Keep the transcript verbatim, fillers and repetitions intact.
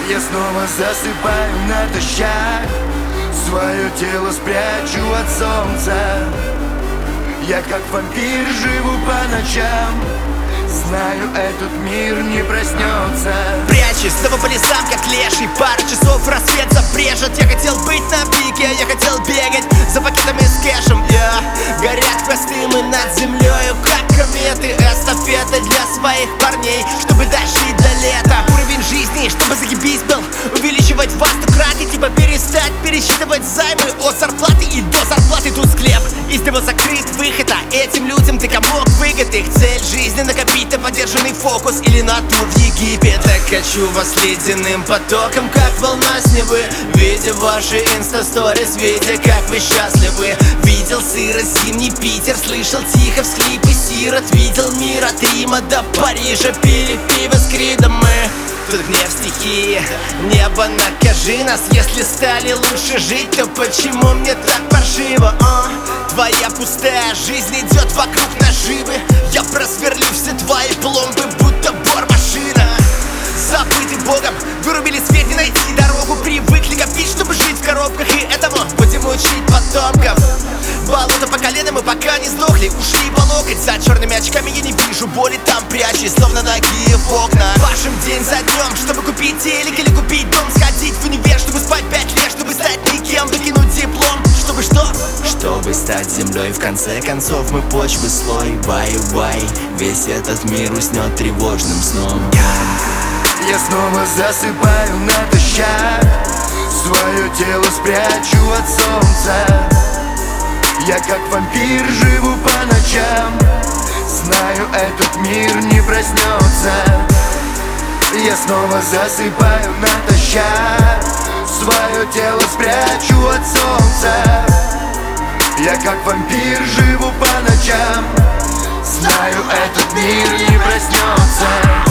Я снова засыпаю натощак, свое тело спрячу от солнца. Я как вампир живу по ночам, знаю, этот мир не проснется. Прячусь снова по лесам, как леший. Пару часов рассвет забрежет. Я хотел быть на пике, я хотел бегать за пакетами с кэшем. Я горят хвосты мы над землею, как кометы. Эстафеты для своих парней, чтобы дожить до лета. Уровень жизни, чтобы загибись был, увеличивать вас тратить, типа перестать пересчитывать займы от зарплаты и до зарплаты. Тут склеп, из него закрыт выход, а этим людям ты комок выгод. Их цель жизни накопить на поддержанный фокус или на тур в Египет. Так качу вас ледяным потоком, как волна с Невы, видя ваши инста-сторис, видя, как вы счастливы. Видел сырость, зимний Питер, слышал тихо всхлипы сирот. Видел мир от Рима до Парижа, пили пиво с Кридом мы. Тут гнев стихии, небо накажи нас. Если стали лучше жить, то почему мне так паршиво? А? Твоя пустая жизнь идет вокруг наживы. Я просверлю все твои пломбы, будто бормашина. Забыты Богом, вырубили свет, не найти дорогу. Привыкли копить, чтобы жить в коробках, и этому будем учить потомков. Болото по колено, мы пока не сдохли, ушли по локоть. За черными очками я не вижу боли, там прячусь, словно ноги в окна. Пашем день за днем, чтобы купить телек или купить дом. Сходить в универ, чтобы спать пять лет, чтобы стать никем, выкинуть диплом. Чтобы что? Чтобы стать землей, в конце концов мы почвы слой. Бай-бай, весь этот мир уснет тревожным сном. Я снова засыпаю натощак, свое тело спрячу от солнца. Я как вампир живу по ночам, знаю, этот мир не проснется. Я снова засыпаю натощак, свое тело спрячу от солнца. Я как вампир живу по ночам, знаю, этот мир не проснется.